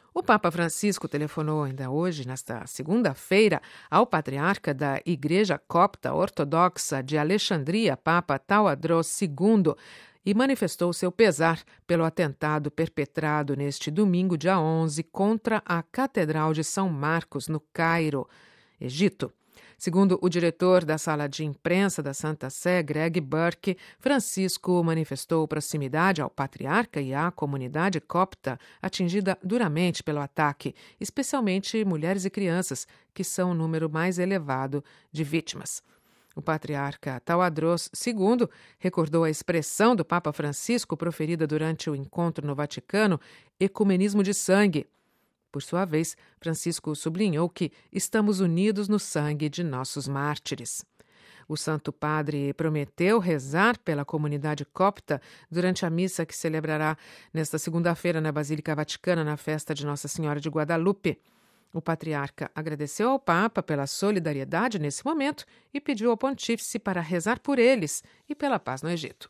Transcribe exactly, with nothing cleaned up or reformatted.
O Papa Francisco telefonou ainda hoje, nesta segunda-feira, ao patriarca da Igreja Copta Ortodoxa de Alexandria, Papa Tawadros segundo, e manifestou seu pesar pelo atentado perpetrado neste domingo, dia onze, contra a Catedral de São Marcos, no Cairo, Egito. Segundo o diretor da sala de imprensa da Santa Sé, Greg Burke, Francisco manifestou proximidade ao patriarca e à comunidade copta atingida duramente pelo ataque, especialmente mulheres e crianças, que são o número mais elevado de vítimas. O patriarca Tawadros segundo recordou a expressão do Papa Francisco proferida durante o encontro no Vaticano, ecumenismo de sangue. Por sua vez, Francisco sublinhou que estamos unidos no sangue de nossos mártires. O Santo Padre prometeu rezar pela comunidade copta durante a missa que celebrará nesta segunda-feira na Basílica Vaticana, na festa de Nossa Senhora de Guadalupe. O patriarca agradeceu ao Papa pela solidariedade nesse momento e pediu ao pontífice para rezar por eles e pela paz no Egito.